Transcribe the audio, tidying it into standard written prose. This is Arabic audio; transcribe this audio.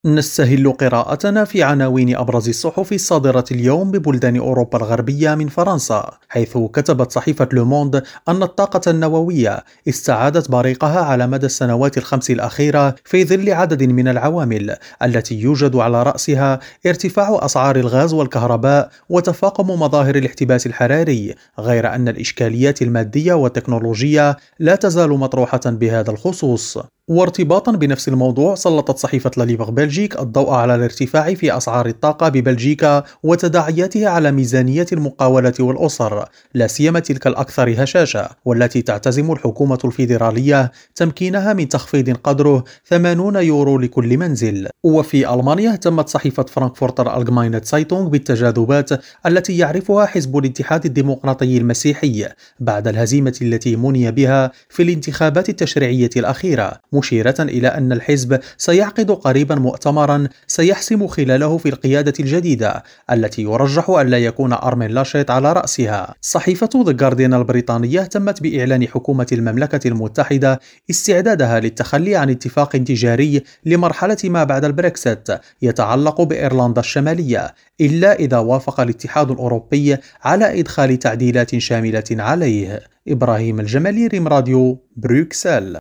نستهل قراءتنا في عناوين أبرز الصحف الصادرة اليوم ببلدان أوروبا الغربية من فرنسا، حيث كتبت صحيفة لوموند أن الطاقة النووية استعادت بريقها على مدى السنوات الخمس الأخيرة في ظل عدد من العوامل التي يوجد على رأسها ارتفاع أسعار الغاز والكهرباء وتفاقم مظاهر الاحتباس الحراري، غير أن الإشكاليات المادية والتكنولوجية لا تزال مطروحة بهذا الخصوص. وارتباطا بنفس الموضوع، سلطت صحيفة لاليبر بلجيك الضوء على الارتفاع في أسعار الطاقة ببلجيكا وتداعياتها على ميزانية المقاولة والأسر، لا سيما تلك الأكثر هشاشة، والتي تعتزم الحكومة الفيدرالية تمكينها من تخفيض قدره 80 يورو لكل منزل. وفي ألمانيا، اهتمت صحيفة فرانكفورتر ألجماينة سايتونغ بالتجاذبات التي يعرفها حزب الاتحاد الديمقراطي المسيحي بعد الهزيمة التي مني بها في الانتخابات التشريعية الأخيرة، مشيرة إلى أن الحزب سيعقد قريبا مؤتمرا سيحسم خلاله في القيادة الجديدة التي يرجح أن لا يكون أرمين لاشيت على رأسها. صحيفة ذا جارديان البريطانية اهتمت بإعلان حكومة المملكة المتحدة استعدادها للتخلي عن اتفاق تجاري لمرحلة ما بعد البريكسيت يتعلق بإيرلندا الشمالية، إلا إذا وافق الاتحاد الأوروبي على إدخال تعديلات شاملة عليه. إبراهيم الجمالي، ريم راديو، بروكسل.